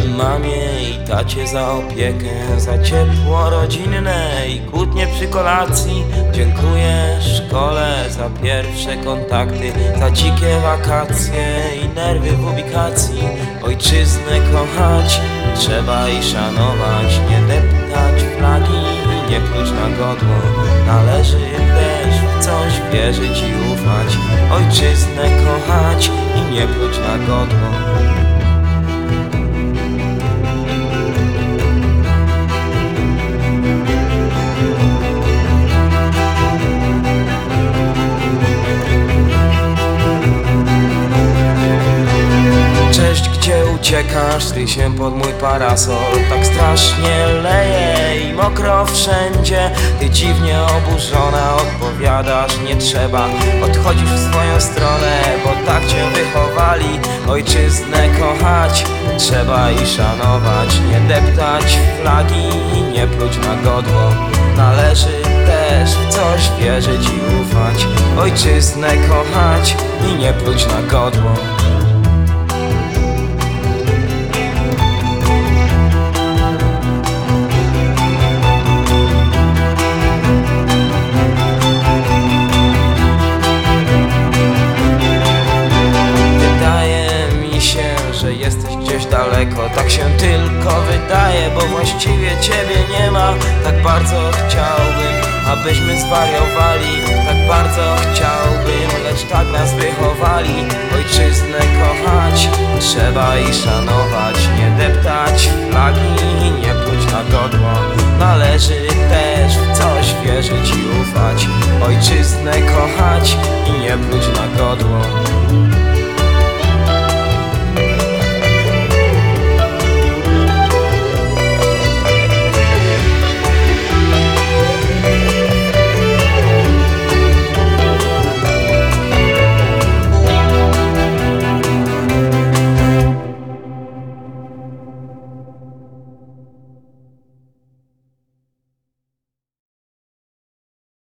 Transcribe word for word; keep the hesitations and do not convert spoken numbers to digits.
mamie i tacie za opiekę, za ciepło rodzinne i kłótnie przy kolacji. Dziękuję szkole za pierwsze kontakty, za dzikie wakacje i nerwy w ubikacji. Ojczyznę kochać trzeba i szanować, nie deptać flagi i nie pluć na godło. Należy też w coś wierzyć i ufać, ojczyznę kochać i nie pluć na godło. Cześć, gdzie uciekasz? Ty się pod mój parasol. Tak strasznie leje i mokro wszędzie. Ty dziwnie oburzona odpowiadasz: nie trzeba. Odchodzisz w swoją stronę, bo tak cię wychowali. Ojczyznę kochać trzeba i szanować, nie deptać flagi i nie pluć na godło. Należy też w coś wierzyć i ufać, ojczyznę kochać i nie pluć na godło. Jesteś gdzieś daleko, tak się tylko wydaje, bo właściwie ciebie nie ma. Tak bardzo chciałbym, abyśmy zwariowali, tak bardzo chciałbym, lecz tak nas wychowali. Ojczyznę kochać trzeba i szanować, nie deptać flagi i nie pluć na godło. Należy też w coś wierzyć i ufać, ojczyznę kochać i nie pluć na godło.